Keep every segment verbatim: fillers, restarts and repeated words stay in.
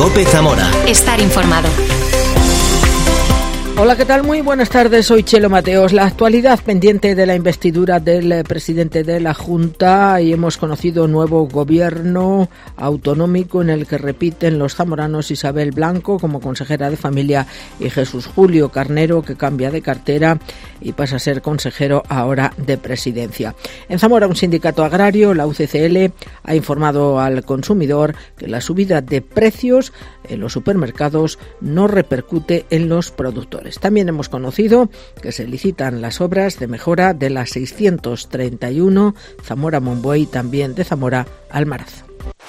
COPE Zamora. Estar informado. Hola, ¿qué tal? Muy buenas tardes, soy Chelo Mateos. La actualidad pendiente de la investidura del presidente de la Junta, y hemos conocido nuevo gobierno autonómico en el que repiten los zamoranos Isabel Blanco como consejera de Familia y Jesús Julio Carnero, que cambia de cartera y pasa a ser consejero ahora de Presidencia. En Zamora, un sindicato agrario, la U C C L, ha informado al consumidor que la subida de precios en los supermercados no repercute en los productores. También hemos conocido que se licitan las obras de mejora de la seiscientos treinta y uno Zamora-Monbuey, también de Zamora-Almaraz.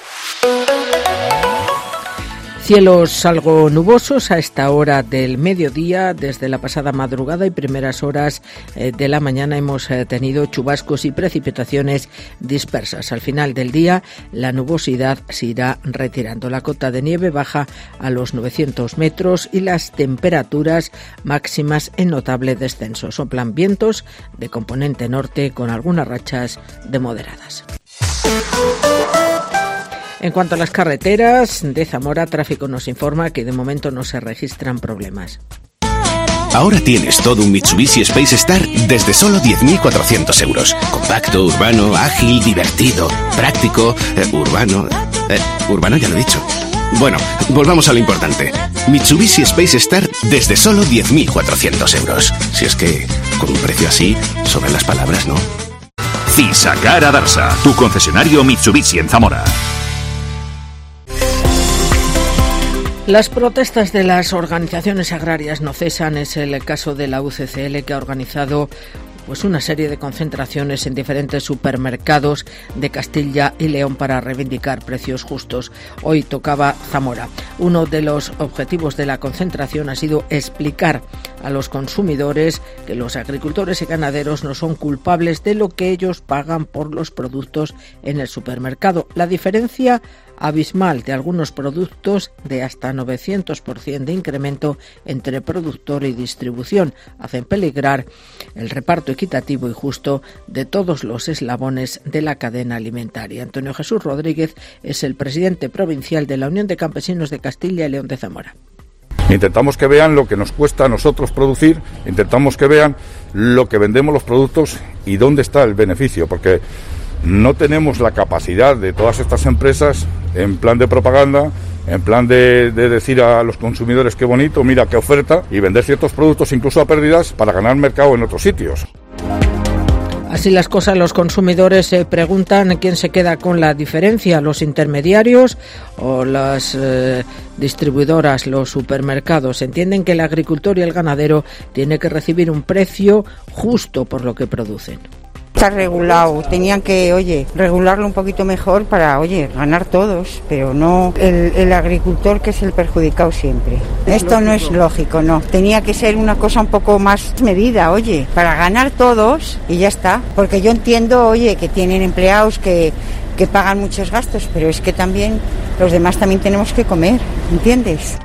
Cielos algo nubosos a esta hora del mediodía. Desde la pasada madrugada y primeras horas eh, de la mañana hemos eh, tenido chubascos y precipitaciones dispersas. Al final del día la nubosidad se irá retirando. La cota de nieve baja a los novecientos metros y las temperaturas máximas en notable descenso. Soplan vientos de componente norte con algunas rachas de moderadas. En cuanto a las carreteras de Zamora, Tráfico nos informa que de momento no se registran problemas. Ahora tienes todo un Mitsubishi Space Star desde solo diez mil cuatrocientos euros. Compacto, urbano, ágil, divertido, práctico, eh, urbano... Eh, urbano ya lo he dicho. Bueno, volvamos a lo importante. Mitsubishi Space Star desde solo diez mil cuatrocientos euros. Si es que, con un precio así, sobran las palabras, ¿no? Cisakara Darsa, tu concesionario Mitsubishi en Zamora. Las protestas de las organizaciones agrarias no cesan. Es el caso de la U C C L, que ha organizado pues una serie de concentraciones en diferentes supermercados de Castilla y León para reivindicar precios justos. Hoy tocaba Zamora. Uno de los objetivos de la concentración ha sido explicar a los consumidores que los agricultores y ganaderos no son culpables de lo que ellos pagan por los productos en el supermercado. La diferencia abismal de algunos productos, de hasta novecientos por ciento de incremento entre productor y distribución, hacen peligrar el reparto equitativo y justo de todos los eslabones de la cadena alimentaria. Antonio Jesús Rodríguez es el presidente provincial de la Unión de Campesinos de Castilla y León de Zamora. Intentamos que vean lo que nos cuesta a nosotros producir, intentamos que vean lo que vendemos los productos y dónde está el beneficio, porque no tenemos la capacidad de todas estas empresas en plan de propaganda, en plan de, de decir a los consumidores qué bonito, mira qué oferta, y vender ciertos productos incluso a pérdidas para ganar mercado en otros sitios. Así las cosas, los consumidores se preguntan quién se queda con la diferencia, los intermediarios o las eh, distribuidoras, los supermercados. Entienden que el agricultor y el ganadero tiene que recibir un precio justo por lo que producen. Está regulado, tenían que, oye, regularlo un poquito mejor para, oye, ganar todos, pero no el, el agricultor, que es el perjudicado siempre. Esto no es lógico, no. Tenía que ser una cosa un poco más medida, oye, para ganar todos y ya está. Porque yo entiendo, oye, que tienen empleados que, que pagan muchos gastos, pero es que también los demás también tenemos que comer, ¿entiendes?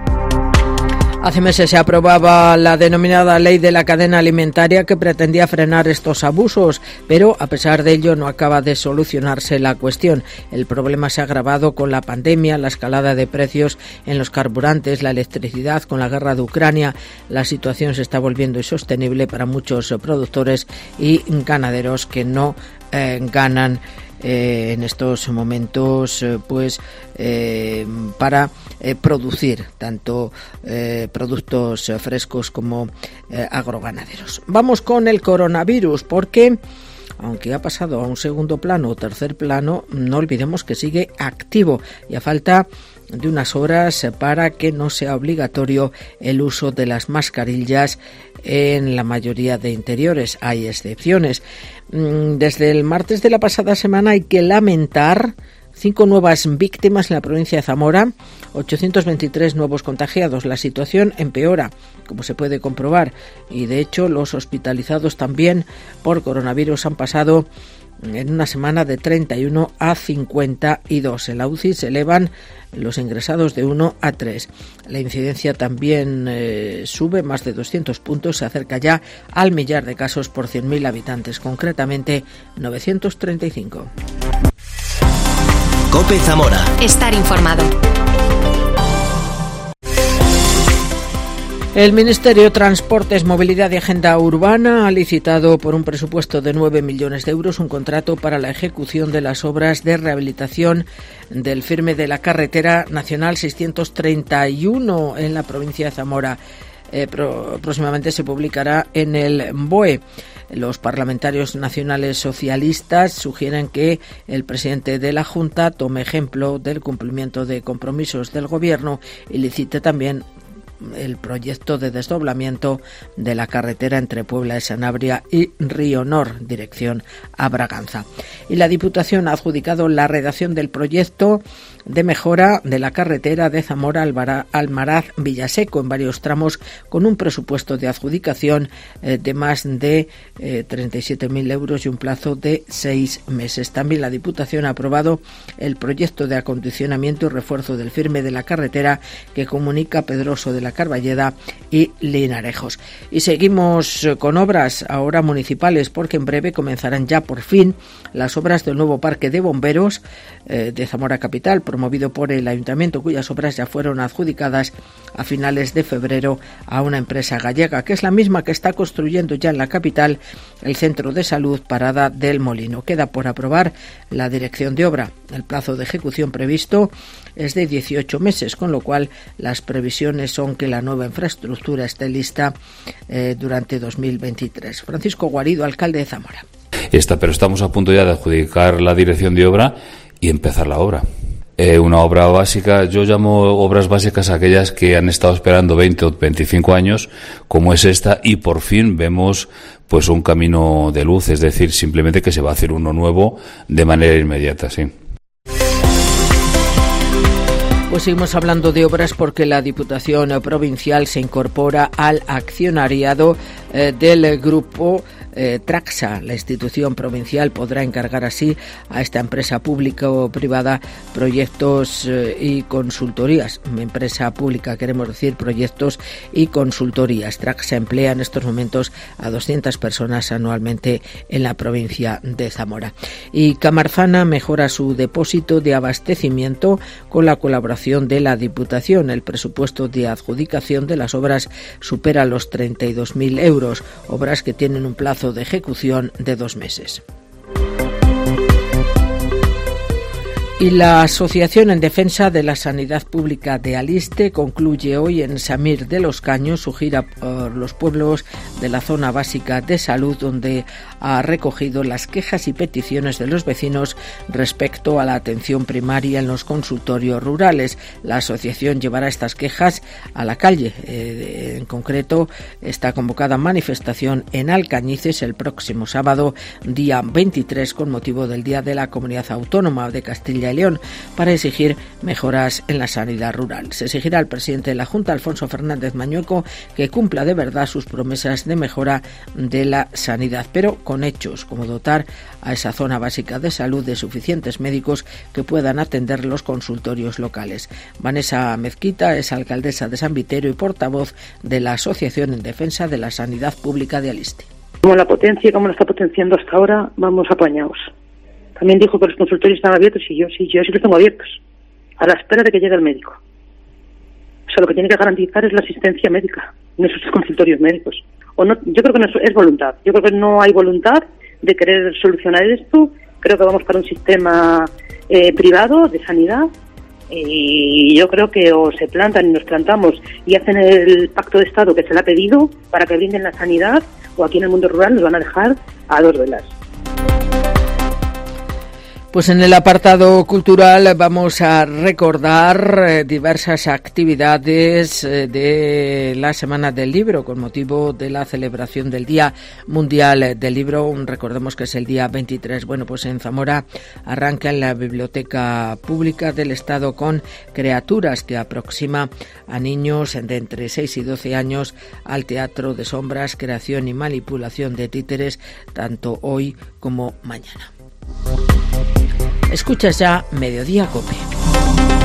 Hace meses se aprobaba la denominada Ley de la Cadena Alimentaria, que pretendía frenar estos abusos, pero a pesar de ello no acaba de solucionarse la cuestión. El problema se ha agravado con la pandemia, la escalada de precios en los carburantes, la electricidad, con la guerra de Ucrania. La situación se está volviendo insostenible para muchos productores y ganaderos que no eh, ganan Eh, en estos momentos eh, pues eh, para eh, producir tanto eh, productos eh, frescos como eh, agroganaderos. Vamos con el coronavirus, porque aunque ha pasado a un segundo plano o tercer plano, no olvidemos que sigue activo y a falta de unas horas para que no sea obligatorio el uso de las mascarillas en la mayoría de interiores. Hay excepciones. Desde el martes de la pasada semana hay que lamentar cinco nuevas víctimas en la provincia de Zamora, ochocientos veintitrés nuevos contagiados. La situación empeora, como se puede comprobar, y de hecho los hospitalizados también por coronavirus han pasado en una semana de treinta y uno a cincuenta y dos. En la U C I se elevan los ingresados de uno a tres. La incidencia también eh, sube más de doscientos puntos, se acerca ya al millar de casos por cien mil habitantes, concretamente novecientos treinta y cinco. COPE Zamora. Estar informado. El Ministerio de Transportes, Movilidad y Agenda Urbana ha licitado por un presupuesto de nueve millones de euros un contrato para la ejecución de las obras de rehabilitación del firme de la carretera nacional seiscientos treinta y uno en la provincia de Zamora. Eh, pro, próximamente se publicará en el B O E. Los parlamentarios nacionales socialistas sugieren que el presidente de la Junta tome ejemplo del cumplimiento de compromisos del Gobierno y licite también el proyecto de desdoblamiento de la carretera entre Puebla de Sanabria y Río Nor, dirección a Braganza. Y la Diputación ha adjudicado la redacción del proyecto de mejora de la carretera de Zamora Almaraz Villaseco en varios tramos, con un presupuesto de adjudicación eh, de más de eh, treinta y siete mil euros y un plazo de seis meses. También la Diputación ha aprobado el proyecto de acondicionamiento y refuerzo del firme de la carretera que comunica Pedroso de la Carballeda y Linarejos. Y seguimos con obras ahora municipales, porque en breve comenzarán ya por fin las obras del nuevo parque de bomberos eh, de Zamora Capital, promovido por el Ayuntamiento, cuyas obras ya fueron adjudicadas a finales de febrero a una empresa gallega, que es la misma que está construyendo ya en la capital el Centro de Salud Parada del Molino. Queda por aprobar la dirección de obra. El plazo de ejecución previsto es de dieciocho meses, con lo cual las previsiones son que la nueva infraestructura esté lista eh, durante dos mil veintitrés. Francisco Guarido, alcalde de Zamora. Está, pero estamos a punto ya de adjudicar la dirección de obra y empezar la obra. Eh, una obra básica, yo llamo obras básicas a aquellas que han estado esperando veinte o veinticinco años, como es esta, y por fin vemos pues un camino de luz, es decir, simplemente que se va a hacer uno nuevo de manera inmediata, sí. Pues seguimos hablando de obras porque la Diputación Provincial se incorpora al accionariado eh, del grupo eh, Traxa. La institución provincial podrá encargar así a esta empresa pública o privada proyectos eh, y consultorías. Empresa pública, queremos decir, proyectos y consultorías. Traxa emplea en estos momentos a doscientas personas anualmente en la provincia de Zamora. Y Camarzana mejora su depósito de abastecimiento con la colaboración de la Diputación. El presupuesto de adjudicación de las obras supera los treinta y dos mil euros, obras que tienen un plazo de ejecución de dos meses. Y la Asociación en Defensa de la Sanidad Pública de Aliste concluye hoy en Samir de los Caños su gira por los pueblos de la zona básica de salud, donde ha recogido las quejas y peticiones de los vecinos respecto a la atención primaria en los consultorios rurales. La asociación llevará estas quejas a la calle. Eh, en concreto, está convocada manifestación en Alcañices el próximo sábado, día veintitrés, con motivo del Día de la Comunidad Autónoma de Castilla y León, para exigir mejoras en la sanidad rural. Se exigirá al presidente de la Junta, Alfonso Fernández Mañueco, que cumpla de verdad sus promesas de mejora de la sanidad, pero con hechos, como dotar a esa zona básica de salud de suficientes médicos que puedan atender los consultorios locales. Vanessa Mezquita es alcaldesa de San Vitero y portavoz de la Asociación en Defensa de la Sanidad Pública de Aliste. Como la potencia, como la está potenciando hasta ahora, vamos apañados. También dijo que los consultorios están abiertos y yo sí, yo sí los tengo abiertos, a la espera de que llegue el médico. O sea, lo que tiene que garantizar es la asistencia médica en esos consultorios médicos. O no, yo creo que no es, es voluntad. Yo creo que no hay voluntad de querer solucionar esto. Creo que vamos para un sistema eh, privado de sanidad y yo creo que o se plantan y nos plantamos y hacen el pacto de Estado que se le ha pedido para que brinden la sanidad, o aquí en el mundo rural nos van a dejar a dos velas. Pues en el apartado cultural vamos a recordar eh, diversas actividades eh, de la Semana del Libro con motivo de la celebración del Día Mundial del Libro. Recordemos que es el día veintitrés. Bueno, pues en Zamora arranca en la Biblioteca Pública del Estado con Criaturas, que aproxima a niños de entre seis y doce años al teatro de sombras, creación y manipulación de títeres, tanto hoy como mañana. Escuchas ya Mediodía Cope.